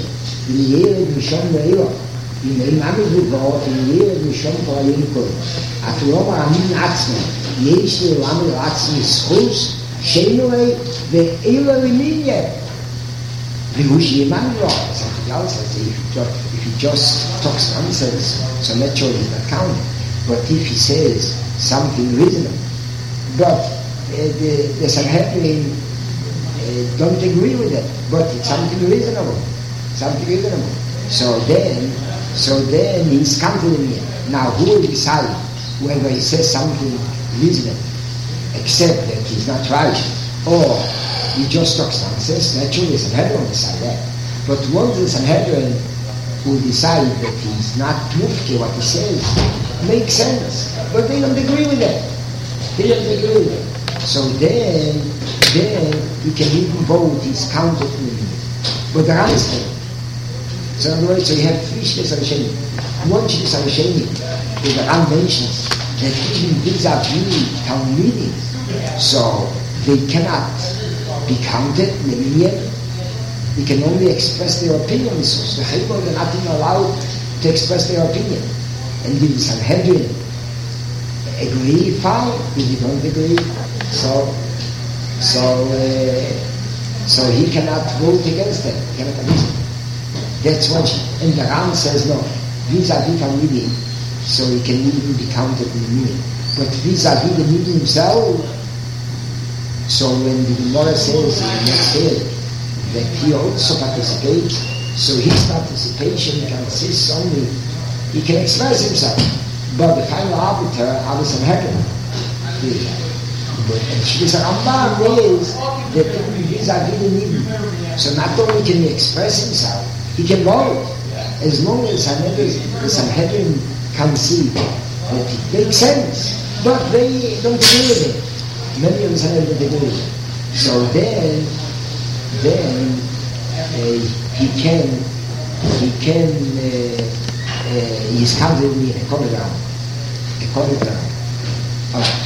ולירד משום ואירו, אם אימה מבוגר, ולירד משום פועלים כל. אפילו לא מאמין עצמו, יש לעולם לעצמי זכוס, שינוי ואילו למיניה. והוא שימן לו, something else, if he just talks nonsense, so naturally he's not counted. But if he says something reasonable, but uh, the, the Sanhedrin uh, don't agree with it, but it's something reasonable, something reasonable. So then, so then he's counted in here. Now who will decide whether he says something reasonable, except that he's not right, or he just talks nonsense? Naturally the Sanhedrin will decide that. But once the Sanhedrin will decide that he's not mufti, what he says makes sense, but they don't agree with it. They don't agree with it. So then, then he can even vote his counter to him. But the answer. So in other words, so you have three Shlis Arishayim. One Shlis Arishayim, the Ram mentions that even vis-a-vis Talmidim, so they cannot be counted, they can only express their opinion. So the Chayim are not even allowed to express their opinion. And the Sanhedrin agree, fine. If you don't agree, so so uh, so he cannot vote against them. He cannot reason. That's what. And the Ram says no. Vis-a-vis Talmidim, so he can even be counted in the meaning. But vis-a-vis the meaning himself, so when the Gemara says in the next day that he also participates, so his participation consists only. He can express himself, but the final arbiter of the Sanhedrin. And Shlis Rambam is that vis-a-vis the meaning. So not only can he express himself, he can vote. As long as the Sanhedrin can see that it makes sense, but they don't agree with it. Many of the Sanhedrin don't agree with it. So then, then uh, he can, he can, uh, uh, he's counted in a corner down, a corner down. All right.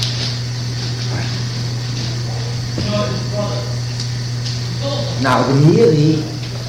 All right. Now the Miri.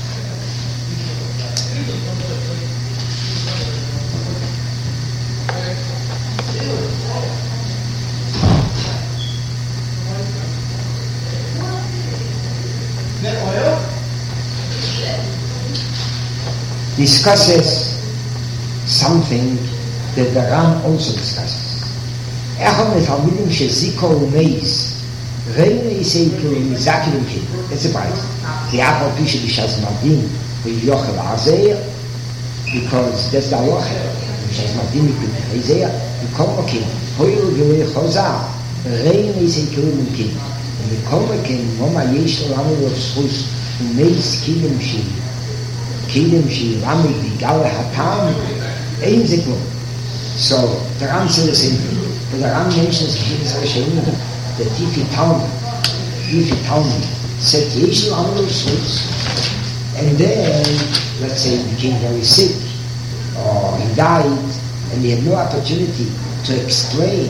Discusses something that the Ram also discusses. Echon et Talmidim sheziko umeis reine iseiku mizakim kim. That's a price. The apple piece b'shaz madin v'yochel azeir, because that's the halacha. B'shaz madin v'yochel azeir v'kol makim hoyel g'lei chozah reine iseiku kim. And v'kol makim moma yesh l'ramu v'schus umeis kilim shim. Kilim shi rami b'gal hatam ein ziklo. So the Ram says the same thing, but the Ram mentions that if he told me, if he told me, said yesh l'amru shus, and then let's say he became very sick, or he died, and he had no opportunity to explain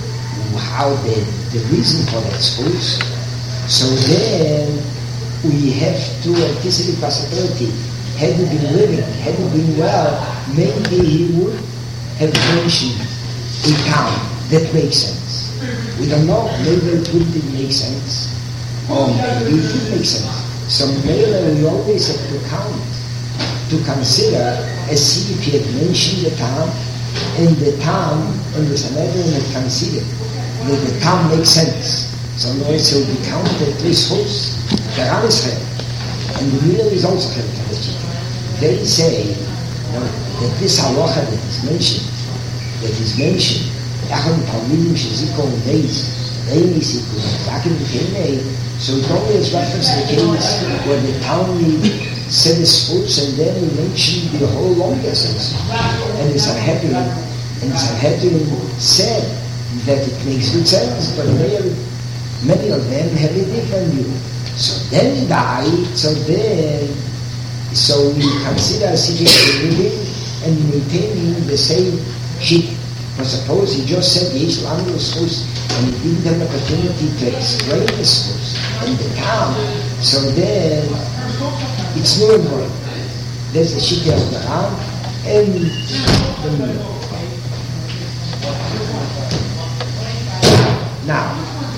how the the reason for that shus. So then we have to anticipate possibility. Had he been living, had he been well, maybe he would have mentioned a town that makes sense. We don't know, maybe it wouldn't make sense, or maybe it would make sense. So maybe we always have to count, to consider as if he had mentioned the town, and the town, and the Sanhedrin had considered that the town makes sense. So in other words, it will be counted at least hosts. The Ram is Chelek, and the Miller is also Chelek. They say you know, that this halacha that is mentioned, that is mentioned, Echon Talmidim sheziko umeis reine iseiku mizakim kim. So it only is reference to the case where the Talmud said his fruits, and then we mentioned the whole long essence, and the Sanhedrin, and the Sanhedrin said that it makes good sense, but many, many of them have a different view. So then he died. So then. So we consider sitting living and maintaining the same sheet. But suppose he just said Yesh L'amru Schus and he didn't have the opportunity to explain the Schus and the town, so then it's no important. There's a shitty of the Ram and the middle. Now,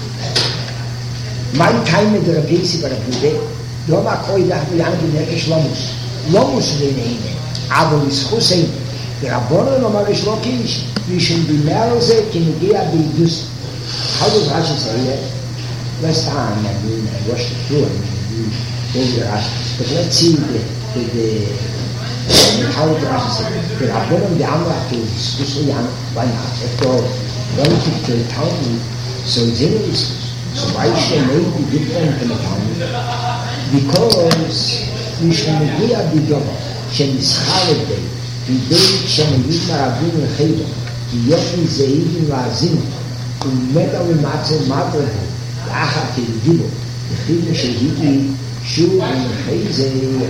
my time in the Rebbeisi but Abude, Loma Koi Dachmu Yanki Nekesh Lomus. Lomus in the name. Aber is Hussein. The Rabbonon Omar Shlokish. We should be Merze Kinugea Bidus. How does Rashi say that? Last time I mean I watched it through and we Rashi. But let's see the the, the how does Rashi say the Rabbonon the Amra to discuss Yan why not? After all, relative to the Talmud, so it's in this. So why should they be different in the Talmud? Because we should be a bidova. שנסחר את בי, בידי כשמגיד מרבים לחידו, כי יפי זהידים להזינו, ומדע ומצל מדרגו, לאחר כלדיבו, לחידו שהידי שוב ונחי זה,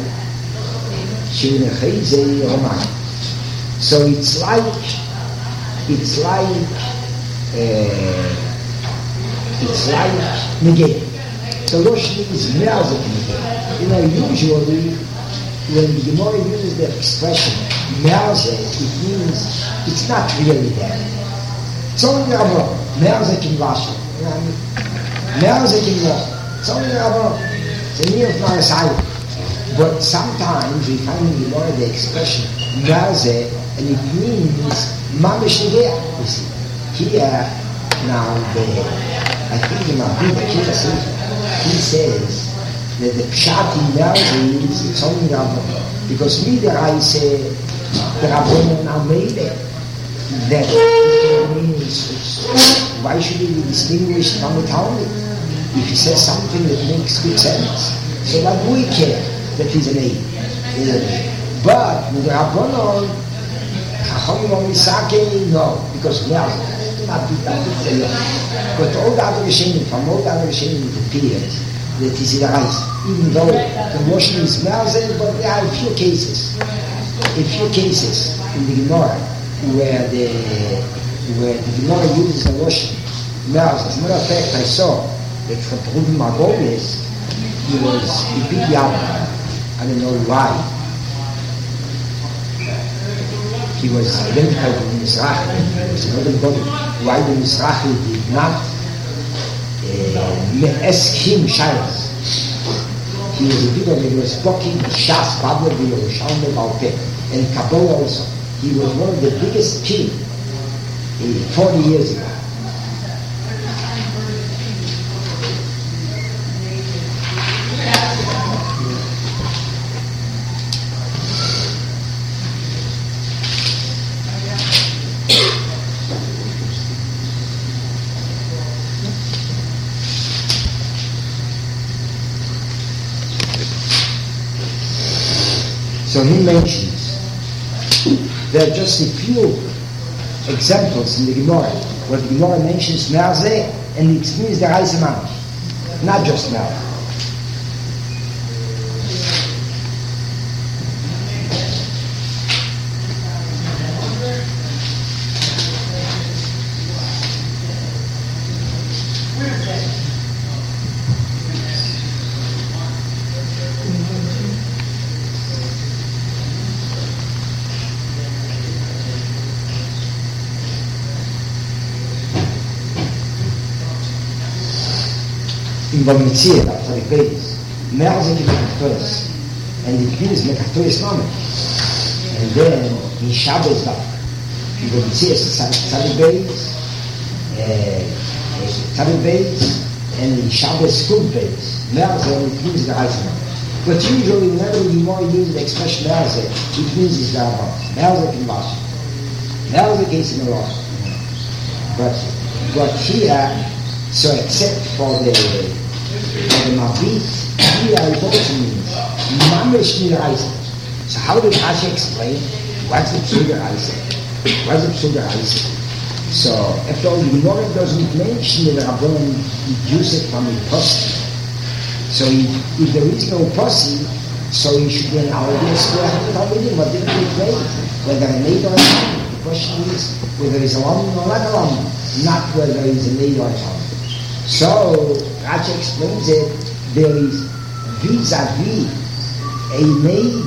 שנחי זה רומן. So it's like, it's like, uh, it's like negate. So Rosh means me'azek negate. You know, usually, when the Gemara uses the expression Me'azeh, it means it's not really there. It's only Rabban. Me'azeh in Rashi. Me'azeh in Rashi. It's only Rabban. It's a near of Marasai. But sometimes we find in the Gemara the expression Me'azeh, and it means Mamish Negea. You see. Here, now, the, I think the Mabud, the Kira says, he says, that the pshat in Me'azeh is it's only Rabban. Because me there I say the Rabban are made it. That means why should he be distinguished from the Talmud? If he says something that makes good sense. So why do we care that he's an aid? But with the Rabban Chacham only sake, no, because Me'azeh not be that good. But all the other Rishonim, from all the other Rishonim it appears that is in the rice, even though the washing is Me'azeh, but there are a few cases, a few cases in the Gemara where the where the Gemara uses the washing Me'azeh. As a matter of fact, I saw that for Reuben Margolis, he was a big Yavah. I don't know why. He was identified with the Mizrahi. He was another body. Why the Mizrahi did not ask him Shilas. He was a big one, he was talking Shas, Babel, Yerushalmi, Balte, and Kabbalah also. He was one of the biggest king forty years ago. So he mentions, there are just a few examples in the Gemara where the Gemara mentions Me'azeh and it means the Reise Mamish, not just Me'azeh. In Bamitzir, after the base, Me'azeh is Mekatois, and it means Mekatois Mamish. And then in Shabbos, in Bamitzir, it's Tzadi base, Tzadi base, and in Shabbos, Kub base. Me'azeh, it means the Reise Mamish. But usually, whenever we more use the expression Me'azeh, it means it's the Rabban. Me'azeh in Rashi. Me'azeh is in Rashi. But, but here, so except for the for the Mabit, here it also means Mamish Niraisa. So how did Rashi explain what's the Psuga Raisa? What's the Psuga Raisa? So after all, the Gemara doesn't mention the Rabbanon deduce it from a posse. So if, if there is no posse, so he should be an audience to have a talmidim. What did they play? Whether a maid or a talmid. The question is whether it's a woman or not a woman, not whether it's a maid or a talmid. So, Rashi explains it, there is vis-a-vis a maid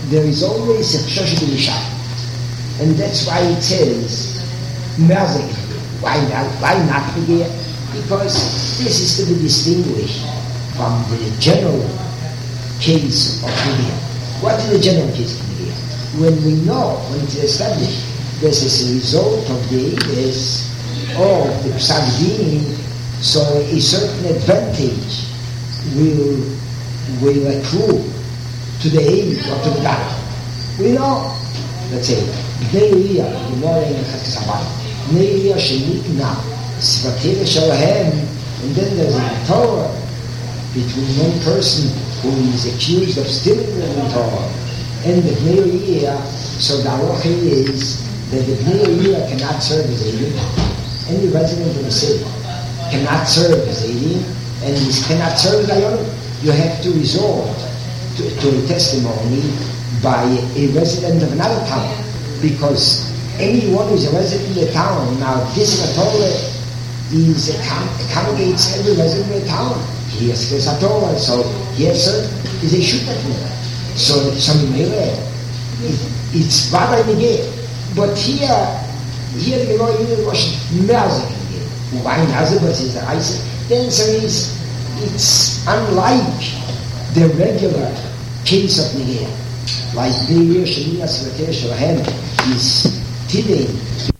there is always a Choshe B'Nishah. And that's why it says, Merzik. Why not? Why not Negea? Because this is to be distinguished from the general case of Negea. What is the general case of Negea? When we know, when it's established, this is a result of the Eides of the Psak Din, so a certain advantage will, will accrue to the Eid or to the Dad. We know, let's say, Bnei Riyah, the more in Chatzabah, Bnei Riyah Shenikna, Sivatele Shalahem, and then there's a Torah between one person who is accused of stealing the Torah and the Bnei Riyah. So the halacha is that the Bnei Riyah cannot serve as Eidim. Any resident of the city cannot serve as Eidim, and he cannot serve as Dayanim. You have to resort to, to a testimony by a resident of another town, because anyone who's a resident in the town, now this Torah is accommodates every resident in the town. He has a Torah, so he has certain is a shooter. So some it, it's rather negate. But here here the Gemara uses was Merzik. Why Merzik? But it's the Isaac. The answer is it's unlike the regular case of Negea. Like the Shemiyah Svatei Shalahem is Tidei